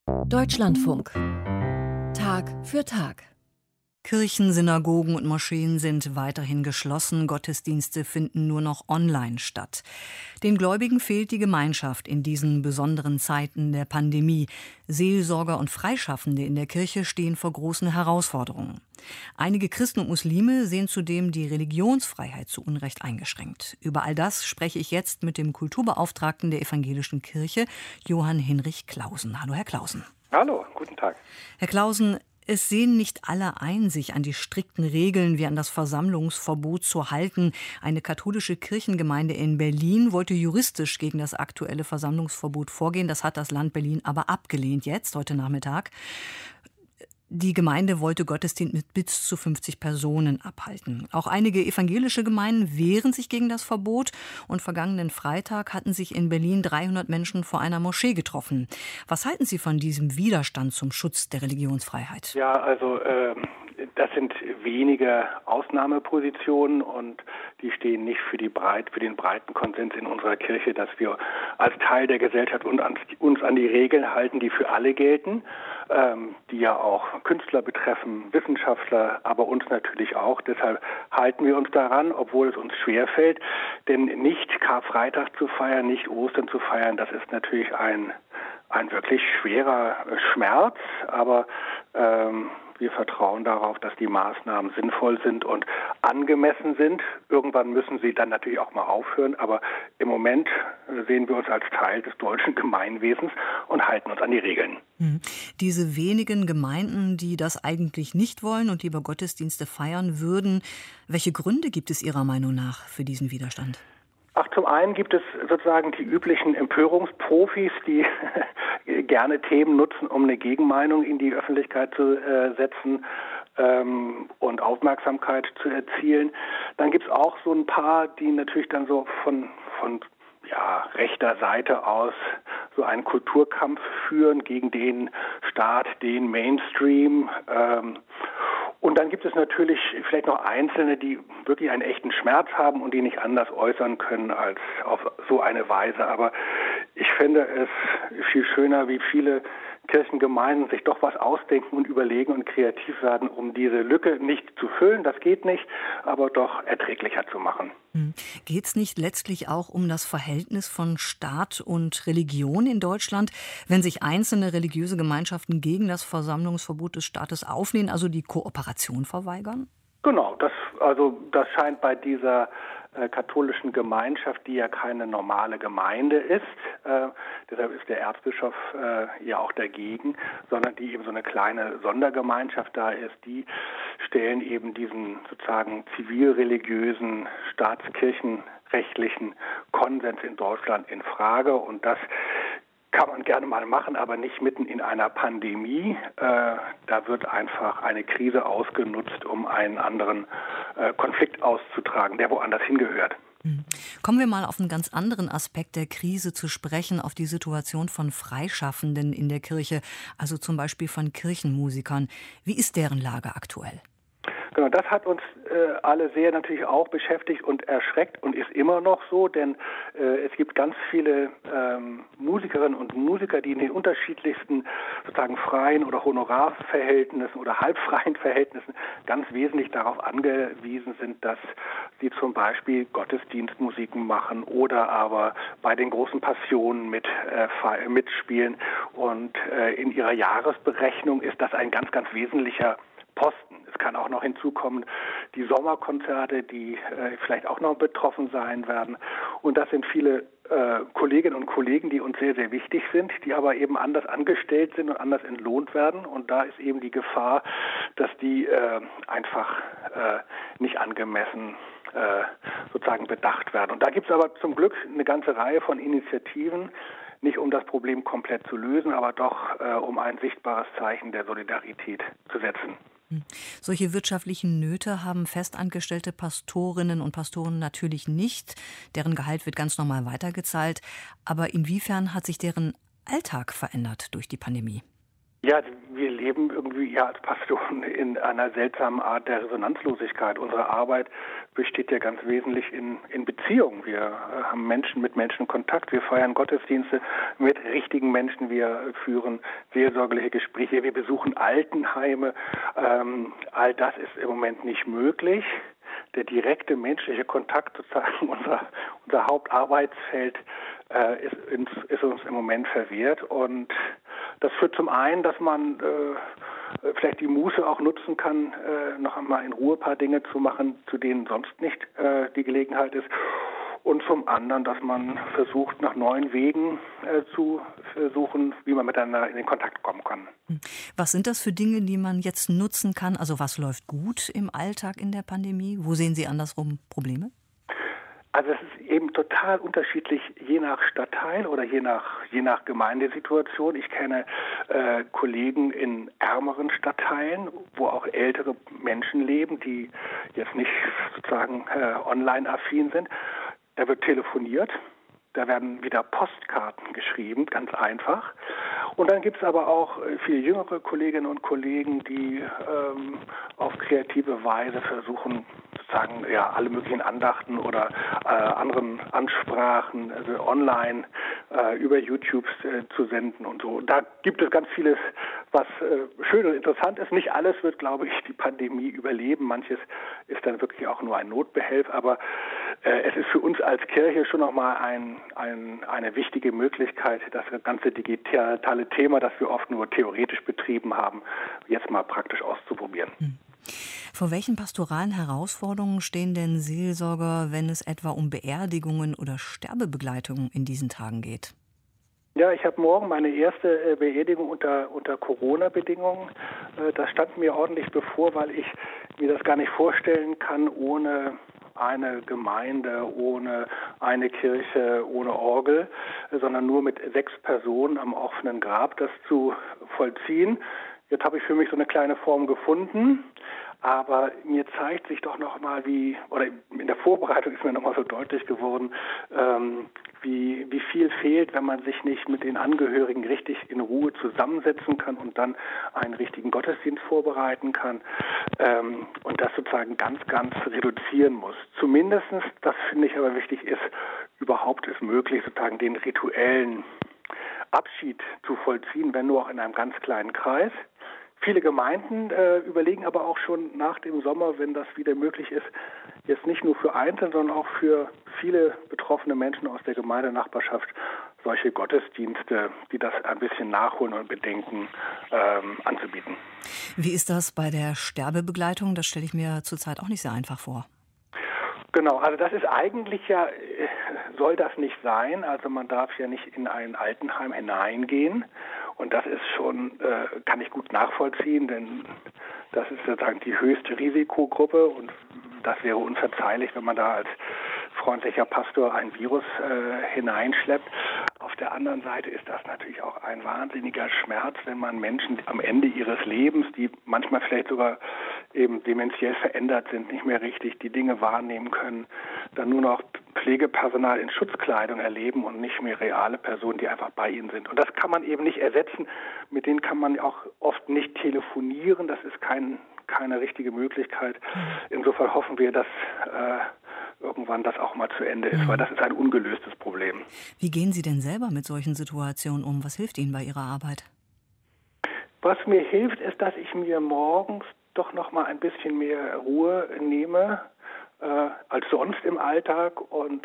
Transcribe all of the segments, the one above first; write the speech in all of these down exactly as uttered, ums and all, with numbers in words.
Deutschlandfunk. Tag für Tag. Kirchen, Synagogen und Moscheen sind weiterhin geschlossen. Gottesdienste finden nur noch online statt. Den Gläubigen fehlt die Gemeinschaft in diesen besonderen Zeiten der Pandemie. Seelsorger und Freischaffende in der Kirche stehen vor großen Herausforderungen. Einige Christen und Muslime sehen zudem die Religionsfreiheit zu Unrecht eingeschränkt. Über all das spreche ich jetzt mit dem Kulturbeauftragten der Evangelischen Kirche, Johann Hinrich Clausen. Hallo, Herr Clausen. Hallo, guten Tag. Herr Clausen, es sehen nicht alle ein, sich an die strikten Regeln wie an das Versammlungsverbot zu halten. Eine katholische Kirchengemeinde in Berlin wollte juristisch gegen das aktuelle Versammlungsverbot vorgehen. Das hat das Land Berlin aber abgelehnt jetzt, heute Nachmittag. Die Gemeinde wollte Gottesdienst mit bis zu fünfzig Personen abhalten. Auch einige evangelische Gemeinden wehren sich gegen das Verbot. Und vergangenen Freitag hatten sich in Berlin dreihundert Menschen vor einer Moschee getroffen. Was halten Sie von diesem Widerstand zum Schutz der Religionsfreiheit? Ja, also äh, das sind wenige Ausnahmepositionen und die stehen nicht für, die breit, für den breiten Konsens in unserer Kirche, dass wir als Teil der Gesellschaft und an, uns an die Regeln halten, die für alle gelten, ähm, die ja auch Künstler betreffen, Wissenschaftler, aber uns natürlich auch. Deshalb halten wir uns daran, obwohl es uns schwerfällt. Denn nicht Karfreitag zu feiern, nicht Ostern zu feiern, das ist natürlich ein, ein wirklich schwerer Schmerz. Aber ähm, wir vertrauen darauf, dass die Maßnahmen sinnvoll sind und angemessen sind. Irgendwann müssen sie dann natürlich auch mal aufhören. Aber im Moment sehen wir uns als Teil des deutschen Gemeinwesens und halten uns an die Regeln. Hm. Diese wenigen Gemeinden, die das eigentlich nicht wollen und lieber Gottesdienste feiern würden, welche Gründe gibt es Ihrer Meinung nach für diesen Widerstand? Ach, zum einen gibt es sozusagen die üblichen Empörungsprofis, die gerne Themen nutzen, um eine Gegenmeinung in die Öffentlichkeit zu äh, setzen ähm, und Aufmerksamkeit zu erzielen. Dann gibt es auch so ein paar, die natürlich dann so von, von ja, rechter Seite aus so einen Kulturkampf führen gegen den Staat, den Mainstream. Ähm, Und dann gibt es natürlich vielleicht noch Einzelne, die wirklich einen echten Schmerz haben und die nicht anders äußern können als auf so eine Weise. Aber ich finde es viel schöner, wie viele Kirchengemeinden sich doch was ausdenken und überlegen und kreativ werden, um diese Lücke nicht zu füllen. Das geht nicht, aber doch erträglicher zu machen. Hm. Geht es nicht letztlich auch um das Verhältnis von Staat und Religion in Deutschland, wenn sich einzelne religiöse Gemeinschaften gegen das Versammlungsverbot des Staates auflehnen, also die Kooperation verweigern? Genau, das, also das scheint bei dieser äh, katholischen Gemeinschaft, die ja keine normale Gemeinde ist, äh, deshalb ist der Erzbischof äh, ja auch dagegen, sondern die eben so eine kleine Sondergemeinschaft da ist, die stellen eben diesen sozusagen zivilreligiösen, staatskirchenrechtlichen Konsens in Deutschland in Frage, und das kann man gerne mal machen, aber nicht mitten in einer Pandemie. Äh, da wird einfach eine Krise ausgenutzt, um einen anderen äh, Konflikt auszutragen, der woanders hingehört. Kommen wir mal auf einen ganz anderen Aspekt der Krise zu sprechen, auf die Situation von Freischaffenden in der Kirche, also zum Beispiel von Kirchenmusikern. Wie ist deren Lage aktuell? Genau, das hat uns äh, alle sehr natürlich auch beschäftigt und erschreckt und ist immer noch so, denn äh, es gibt ganz viele ähm, Musikerinnen und Musiker, die in den unterschiedlichsten sozusagen freien oder Honorarverhältnissen oder halbfreien Verhältnissen ganz wesentlich darauf angewiesen sind, dass sie zum Beispiel Gottesdienstmusiken machen oder aber bei den großen Passionen mit, äh, mitspielen. Und äh, in ihrer Jahresberechnung ist das ein ganz, ganz wesentlicher Posten. Es kann auch noch hinzukommen, die Sommerkonzerte, die äh, vielleicht auch noch betroffen sein werden. Und das sind viele äh, Kolleginnen und Kollegen, die uns sehr, sehr wichtig sind, die aber eben anders angestellt sind und anders entlohnt werden. Und da ist eben die Gefahr, dass die äh, einfach äh, nicht angemessen äh, sozusagen bedacht werden. Und da gibt es aber zum Glück eine ganze Reihe von Initiativen, nicht um das Problem komplett zu lösen, aber doch äh, um ein sichtbares Zeichen der Solidarität zu setzen. Solche wirtschaftlichen Nöte haben festangestellte Pastorinnen und Pastoren natürlich nicht. Deren Gehalt wird ganz normal weitergezahlt. Aber inwiefern hat sich deren Alltag verändert durch die Pandemie? Ja, wir leben irgendwie ja als Pastoren in einer seltsamen Art der Resonanzlosigkeit. Unsere Arbeit besteht ja ganz wesentlich in, in Beziehungen. Wir äh, haben Menschen mit Menschen Kontakt. Wir feiern Gottesdienste mit richtigen Menschen. Wir führen seelsorgerliche Gespräche. Wir besuchen Altenheime. Ähm, all das ist im Moment nicht möglich. Der direkte menschliche Kontakt, sozusagen unser, unser Hauptarbeitsfeld, äh, ist, ins, ist uns im Moment verwehrt. Und das führt zum einen, dass man äh, vielleicht die Muße auch nutzen kann, äh, noch einmal in Ruhe ein paar Dinge zu machen, zu denen sonst nicht äh, die Gelegenheit ist. Und zum anderen, dass man versucht, nach neuen Wegen äh, zu versuchen, wie man miteinander in den Kontakt kommen kann. Was sind das für Dinge, die man jetzt nutzen kann? Also was läuft gut im Alltag in der Pandemie? Wo sehen Sie andersrum Probleme? Also es ist eben total unterschiedlich, je nach Stadtteil oder je nach je nach Gemeindesituation. Ich kenne äh, Kollegen in ärmeren Stadtteilen, wo auch ältere Menschen leben, die jetzt nicht sozusagen äh, online-affin sind. Da wird telefoniert, da werden wieder Postkarten geschrieben, ganz einfach. Und dann gibt es aber auch viele jüngere Kolleginnen und Kollegen, die ähm, auf kreative Weise versuchen, sozusagen ja, alle möglichen Andachten oder äh, anderen Ansprachen also online äh, über YouTube äh, zu senden und so. Da gibt es ganz vieles, was äh, schön und interessant ist. Nicht alles wird, glaube ich, die Pandemie überleben. Manches ist dann wirklich auch nur ein Notbehelf. Aber äh, es ist für uns als Kirche schon nochmal ein, ein, eine wichtige Möglichkeit, das ganze digitale Thema, das wir oft nur theoretisch betrieben haben, jetzt mal praktisch auszuprobieren. Hm. Vor welchen pastoralen Herausforderungen stehen denn Seelsorger, wenn es etwa um Beerdigungen oder Sterbebegleitungen in diesen Tagen geht? Ja, ich habe morgen meine erste Beerdigung unter, unter Corona-Bedingungen. Das stand mir ordentlich bevor, weil ich mir das gar nicht vorstellen kann, ohne eine Gemeinde, ohne eine Kirche, ohne Orgel, sondern nur mit sechs Personen am offenen Grab das zu vollziehen. Jetzt habe ich für mich so eine kleine Form gefunden, aber mir zeigt sich doch nochmal, wie, oder in der Vorbereitung ist mir nochmal so deutlich geworden, ähm, wie, wie viel fehlt, wenn man sich nicht mit den Angehörigen richtig in Ruhe zusammensetzen kann und dann einen richtigen Gottesdienst vorbereiten kann ähm, und das sozusagen ganz, ganz reduzieren muss. Zumindestens, das finde ich aber wichtig, ist überhaupt es möglich, sozusagen den rituellen Abschied zu vollziehen, wenn nur auch in einem ganz kleinen Kreis. Viele Gemeinden äh, überlegen aber auch schon nach dem Sommer, wenn das wieder möglich ist, jetzt nicht nur für Einzelne, sondern auch für viele betroffene Menschen aus der Gemeindenachbarschaft solche Gottesdienste, die das ein bisschen nachholen und bedenken, ähm, anzubieten. Wie ist das bei der Sterbebegleitung? Das stelle ich mir zurzeit auch nicht sehr einfach vor. Genau, also das ist eigentlich ja, soll das nicht sein. Also man darf ja nicht in ein Altenheim hineingehen. Und das ist schon, äh, kann ich gut nachvollziehen, denn das ist sozusagen die höchste Risikogruppe und das wäre unverzeihlich, wenn man da als freundlicher Pastor ein Virus äh, hineinschleppt. Auf der anderen Seite ist das natürlich auch ein wahnsinniger Schmerz, wenn man Menschen am Ende ihres Lebens, die manchmal vielleicht sogar eben dementiell verändert sind, nicht mehr richtig die Dinge wahrnehmen können, dann nur noch Pflegepersonal in Schutzkleidung erleben und nicht mehr reale Personen, die einfach bei ihnen sind. Und das kann man eben nicht ersetzen. Mit denen kann man auch oft nicht telefonieren. Das ist kein, keine richtige Möglichkeit. Insofern hoffen wir, dass äh, irgendwann das auch mal zu Ende ist, weil das ist ein ungelöstes Problem. Wie gehen Sie denn selber mit solchen Situationen um? Was hilft Ihnen bei Ihrer Arbeit? Was mir hilft, ist, dass ich mir morgens doch noch mal ein bisschen mehr Ruhe nehme äh, als sonst im Alltag und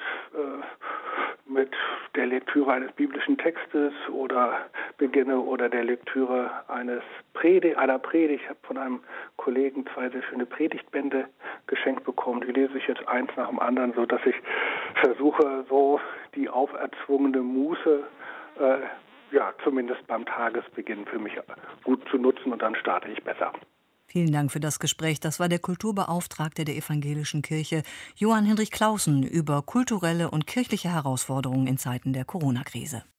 äh, mit der Lektüre eines biblischen Textes oder beginne oder der Lektüre eines Predigt, einer Predigt. Ich habe von einem Kollegen zwei sehr schöne Predigtbände geschenkt bekommen. Die lese ich jetzt eins nach dem anderen, so dass ich versuche, so die auferzwungene Muße äh, ja zumindest beim Tagesbeginn für mich gut zu nutzen und dann starte ich besser. Vielen Dank für das Gespräch. Das war der Kulturbeauftragte der Evangelischen Kirche, Johann Hinrich Clausen, über kulturelle und kirchliche Herausforderungen in Zeiten der Corona-Krise.